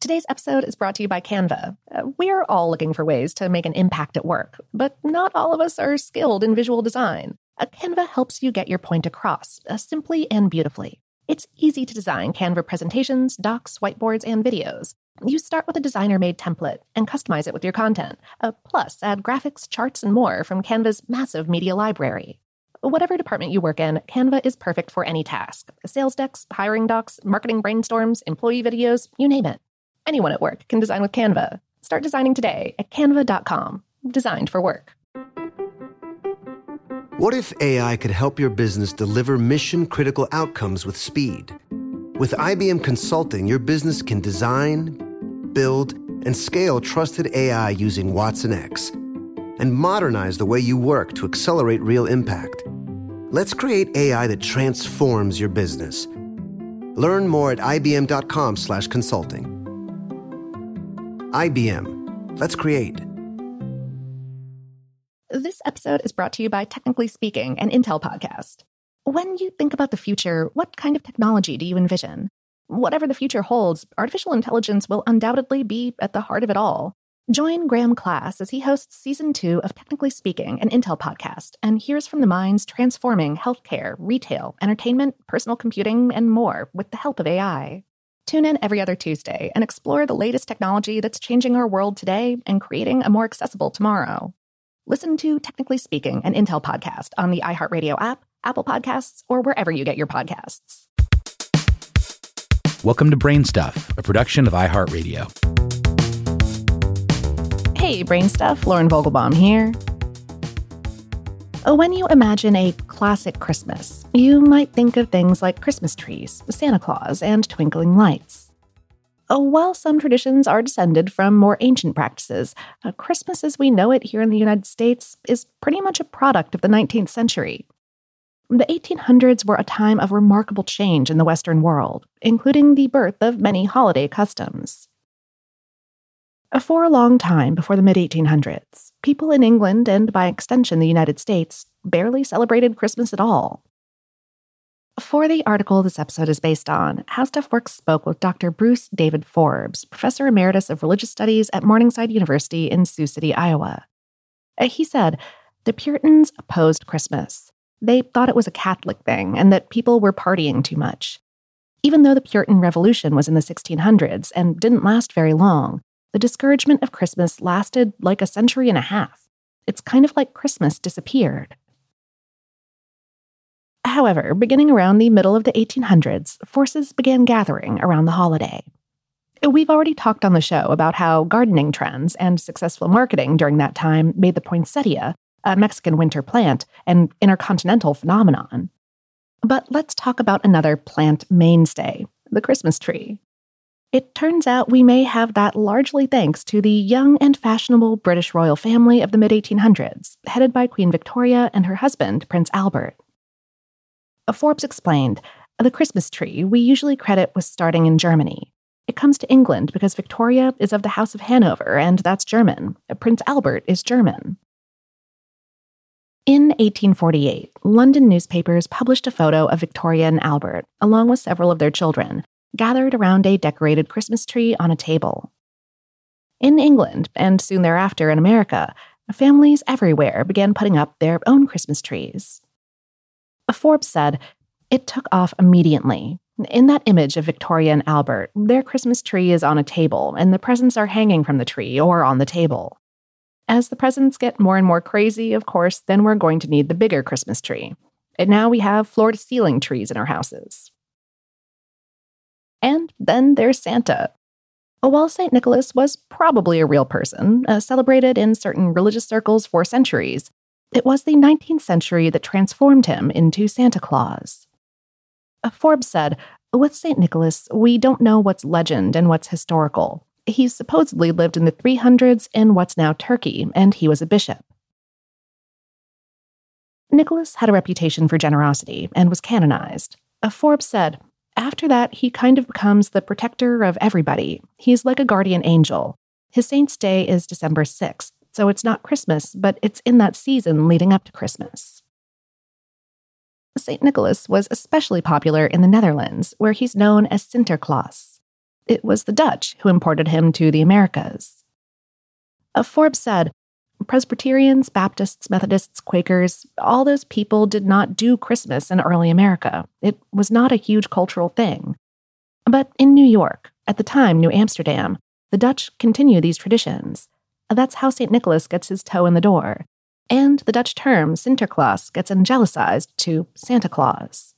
Today's episode is brought to you by Canva. We're all looking for ways to make an impact at work, but not all of us are skilled in visual design. Canva helps you get your point across, simply and beautifully. It's easy to design Canva presentations, docs, whiteboards, and videos. You start with a designer-made template and customize it with your content. Plus, add graphics, charts, and more from Canva's massive media library. Whatever department you work in, Canva is perfect for any task. Sales decks, hiring docs, marketing brainstorms, employee videos, you name it. Anyone at work can design with Canva. Start designing today at canva.com. Designed for work. What if AI could help your business deliver mission-critical outcomes with speed? With IBM Consulting, your business can design, build, and scale trusted AI using watsonx, and modernize the way you work to accelerate real impact. Let's create AI that transforms your business. Learn more at ibm.com/consulting. IBM. Let's create. This episode is brought to you by Technically Speaking, an Intel podcast. When you think about the future, what kind of technology do you envision? Whatever the future holds, artificial intelligence will undoubtedly be at the heart of it all. Join Graham Class as he hosts Season 2 of Technically Speaking, an Intel podcast, and hears from the minds transforming healthcare, retail, entertainment, personal computing, and more with the help of AI. Tune in every other Tuesday and explore the latest technology that's changing our world today and creating a more accessible tomorrow. Listen to Technically Speaking, an Intel podcast on the iHeartRadio app, Apple Podcasts, or wherever you get your podcasts. Welcome to Brain Stuff, a production of iHeartRadio. Hey, Brain Stuff, Lauren Vogelbaum here. When you imagine a classic Christmas, you might think of things like Christmas trees, Santa Claus, and twinkling lights. While some traditions are descended from more ancient practices, Christmas as we know it here in the United States is pretty much a product of the 19th century. The 1800s were a time of remarkable change in the Western world, including the birth of many holiday customs. For a long time before the mid-1800s, people in England, and by extension the United States, barely celebrated Christmas at all. For the article this episode is based on, How Stuff Works spoke with Dr. Bruce David Forbes, Professor Emeritus of Religious Studies at Morningside University in Sioux City, Iowa. He said, the Puritans opposed Christmas. They thought it was a Catholic thing and that people were partying too much. Even though the Puritan Revolution was in the 1600s and didn't last very long, the discouragement of Christmas lasted like a century and a half. It's kind of like Christmas disappeared. However, beginning around the middle of the 1800s, forces began gathering around the holiday. We've already talked on the show about how gardening trends and successful marketing during that time made the poinsettia, a Mexican winter plant, an intercontinental phenomenon. But let's talk about another plant mainstay, the Christmas tree. It turns out we may have that largely thanks to the young and fashionable British royal family of the mid-1800s, headed by Queen Victoria and her husband, Prince Albert. Forbes explained, the Christmas tree we usually credit with starting in Germany. It comes to England because Victoria is of the House of Hanover, and that's German. Prince Albert is German. In 1848, London newspapers published a photo of Victoria and Albert, along with several of their children, gathered around a decorated Christmas tree on a table. In England, and soon thereafter in America, families everywhere began putting up their own Christmas trees. Forbes said, it took off immediately. In that image of Victoria and Albert, their Christmas tree is on a table, and the presents are hanging from the tree or on the table. As the presents get more and more crazy, of course, then we're going to need the bigger Christmas tree. And now we have floor-to-ceiling trees in our houses. And then there's Santa. While St. Nicholas was probably a real person, celebrated in certain religious circles for centuries, it was the 19th century that transformed him into Santa Claus. Forbes said, with St. Nicholas, we don't know what's legend and what's historical. He supposedly lived in the 300s in what's now Turkey, and he was a bishop. Nicholas had a reputation for generosity and was canonized. Forbes said, after that, he kind of becomes the protector of everybody. He's like a guardian angel. His saint's day is December 6th, so it's not Christmas, but it's in that season leading up to Christmas. St. Nicholas was especially popular in the Netherlands, where he's known as Sinterklaas. It was the Dutch who imported him to the Americas. Forbes said, Presbyterians, Baptists, Methodists, Quakers, all those people did not do Christmas in early America. It was not a huge cultural thing. But in New York, at the time New Amsterdam, the Dutch continue these traditions. That's how St. Nicholas gets his toe in the door. And the Dutch term Sinterklaas gets angelicized to Santa Claus.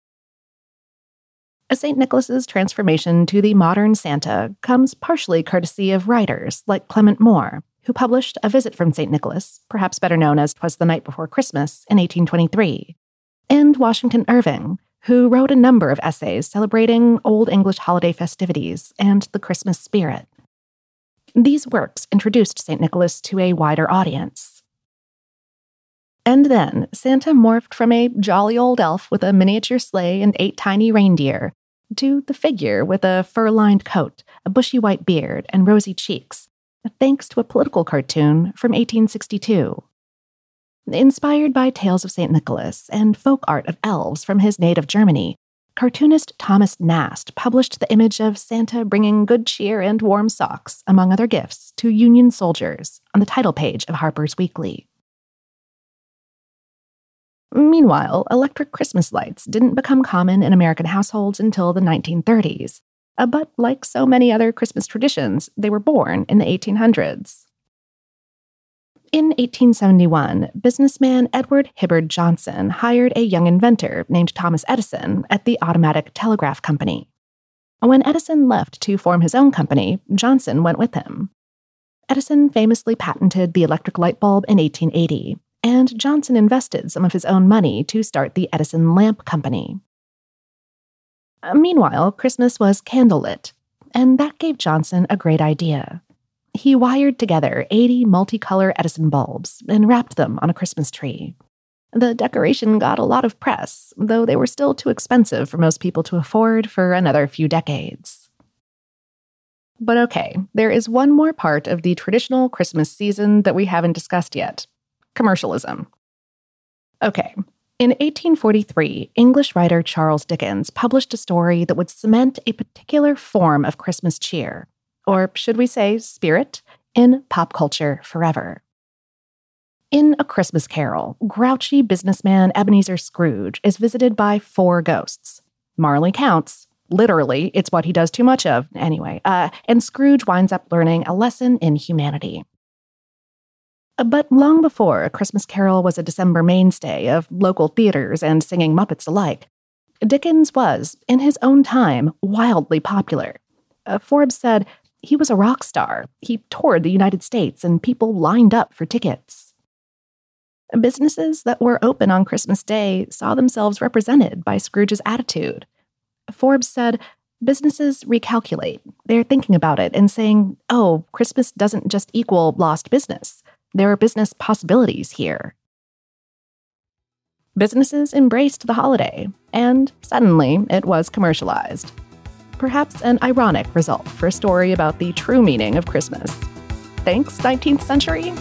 St. Nicholas's transformation to the modern Santa comes partially courtesy of writers like Clement Moore, who published A Visit from St. Nicholas, perhaps better known as 'Twas the Night Before Christmas, in 1823, and Washington Irving, who wrote a number of essays celebrating Old English holiday festivities and the Christmas spirit. These works introduced St. Nicholas to a wider audience. And then Santa morphed from a jolly old elf with a miniature sleigh and 8 tiny reindeer to the figure with a fur-lined coat, a bushy white beard, and rosy cheeks, thanks to a political cartoon from 1862. Inspired by tales of St. Nicholas and folk art of elves from his native Germany, cartoonist Thomas Nast published the image of Santa bringing good cheer and warm socks, among other gifts, to Union soldiers on the title page of Harper's Weekly. Meanwhile, electric Christmas lights didn't become common in American households until the 1930s. But like so many other Christmas traditions, they were born in the 1800s. In 1871, businessman Edward Hibbard Johnson hired a young inventor named Thomas Edison at the Automatic Telegraph Company. When Edison left to form his own company, Johnson went with him. Edison famously patented the electric light bulb in 1880, and Johnson invested some of his own money to start the Edison Lamp Company. Meanwhile, Christmas was candlelit, and that gave Johnson a great idea. He wired together 80 multicolor Edison bulbs and wrapped them on a Christmas tree. The decoration got a lot of press, though they were still too expensive for most people to afford for another few decades. But okay, there is one more part of the traditional Christmas season that we haven't discussed yet: commercialism. Okay. In 1843, English writer Charles Dickens published a story that would cement a particular form of Christmas cheer, or should we say spirit, in pop culture forever. In A Christmas Carol, grouchy businessman Ebenezer Scrooge is visited by 4 ghosts. Marley counts. Literally, it's what he does too much of, anyway. And Scrooge winds up learning a lesson in humanity. But long before A Christmas Carol was a December mainstay of local theaters and singing Muppets alike, Dickens was, in his own time, wildly popular. Forbes said he was a rock star. He toured the United States and people lined up for tickets. Businesses that were open on Christmas Day saw themselves represented by Scrooge's attitude. Forbes said, businesses recalculate. They're thinking about it and saying, oh, Christmas doesn't just equal lost business. There are business possibilities here. Businesses embraced the holiday, and suddenly it was commercialized. Perhaps an ironic result for a story about the true meaning of Christmas. Thanks, 19th century.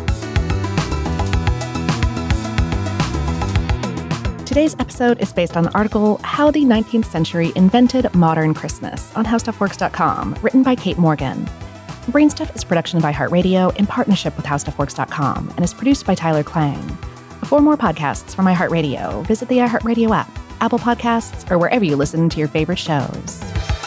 Today's episode is based on the article How the 19th Century Invented Modern Christmas on HowStuffWorks.com, written by Kate Morgan. Brainstuff is a production of iHeartRadio in partnership with HowStuffWorks.com and is produced by Tyler Klang. For more podcasts from iHeartRadio, visit the iHeartRadio app, Apple Podcasts, or wherever you listen to your favorite shows.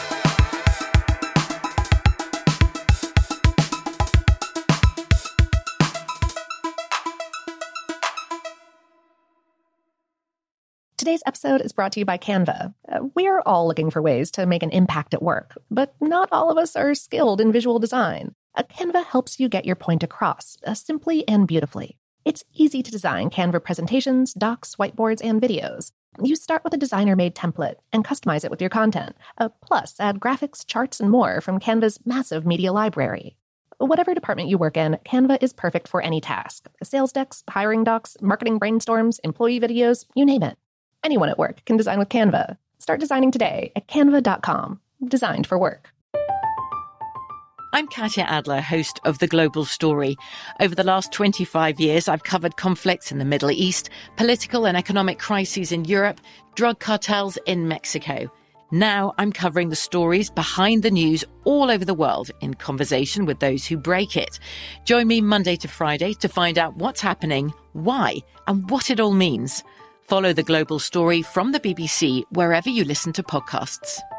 Today's episode is brought to you by Canva. We're all looking for ways to make an impact at work, but not all of us are skilled in visual design. Canva helps you get your point across, simply and beautifully. It's easy to design Canva presentations, docs, whiteboards, and videos. You start with a designer-made template and customize it with your content. Plus, add graphics, charts, and more from Canva's massive media library. Whatever department you work in, Canva is perfect for any task. Sales decks, hiring docs, marketing brainstorms, employee videos, you name it. Anyone at work can design with Canva. Start designing today at canva.com. Designed for work. I'm Katya Adler, host of The Global Story. Over the last 25 years, I've covered conflicts in the Middle East, political and economic crises in Europe, drug cartels in Mexico. Now I'm covering the stories behind the news all over the world in conversation with those who break it. Join me Monday to Friday to find out what's happening, why, and what it all means. Follow The Global Story from the BBC wherever you listen to podcasts.